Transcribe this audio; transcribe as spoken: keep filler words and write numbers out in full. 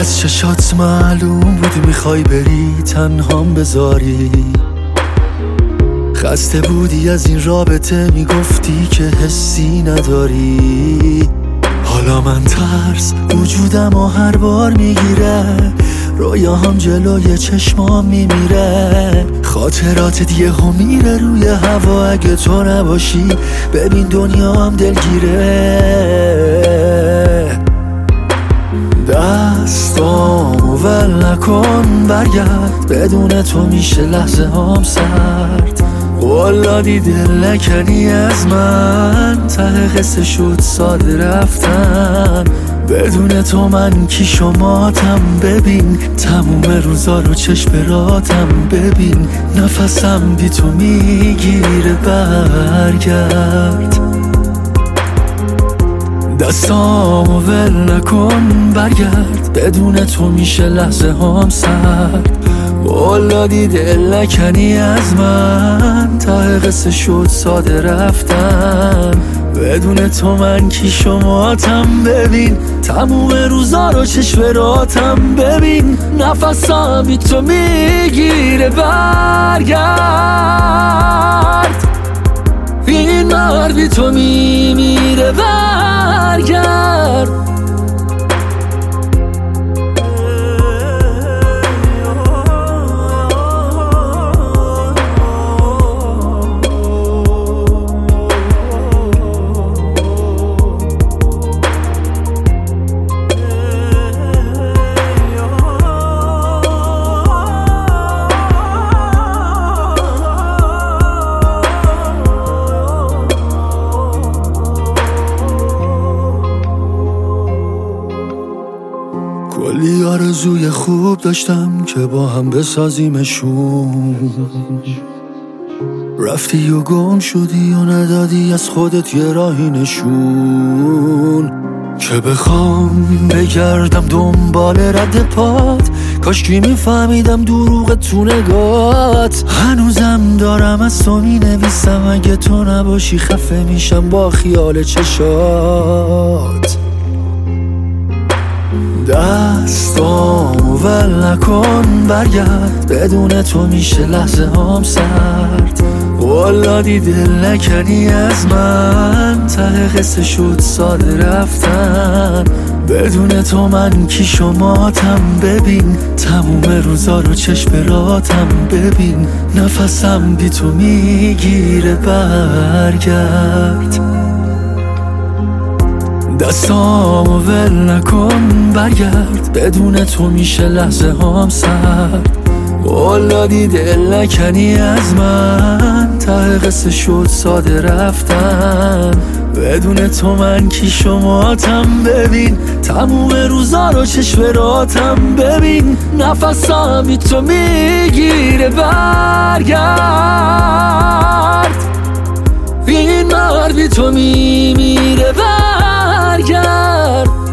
از چشات معلوم بود میخوای بری تنهام بذاری. خسته بودی از این رابطه، میگفتی که حسی نداری. حالا من ترس وجودم و هر بار میگیره، رویاهام جلوی چشمام میمیره. خاطرات دیگه هم میره روی هوا، اگه تو نباشی ببین دنیام دلگیره. دستامو ول نکن برگرد، بدون تو میشه لحظه هام سرد. والله دل نکنی از من، ته قصه شد ساده رفتن. بدون تو من کی شماتم ببین، تموم روزا رو چشم راتم ببین. نفسم بی تو میگیره برگرد. دستامو ول نکن برگرد، بدون تو میشه لحظه هام سرد. والله دل نکنی از من، ته قصه شد ساده رفتن. بدون تو من کی شماتم ببین، تموم روزا رو چشم راتم ببین. نفسم بی تو میگیره برگرد. این مرد بی تو میمیره برگرد. کلی آرزوی خوب داشتم که با هم بسازیمشون، رفتی و گم شدی و ندادی از خودت یه راهی نشون. که بخوام بگردم دنبال رد پات، کاشکی میفهمیدم دروغ تو نگات. هنوزم دارم از تو مینویسم، اگه تو نباشی خفه میشم با خیال چشات. دستامو ول نکن برگرد، بدون تو میشه لحظه هام سرد. والله دل نکنی از من، ته قصه شد ساده رفتن. بدون تو من کی شماتم ببین، تموم روزا رو چشم راتم ببین. نفسم بی تو میگیره برگرد. دستامو ول نکن برگرد، بدون تو میشه لحظه هام سرد. والله دل نکنی از من، ته قصه شد ساده رفتن. بدون تو من کی شماتم ببین، تموم روزا رو چشم راتم ببین. نفسم بی تو میگیره برگرد. این مرد بی تو میمیره برگرد.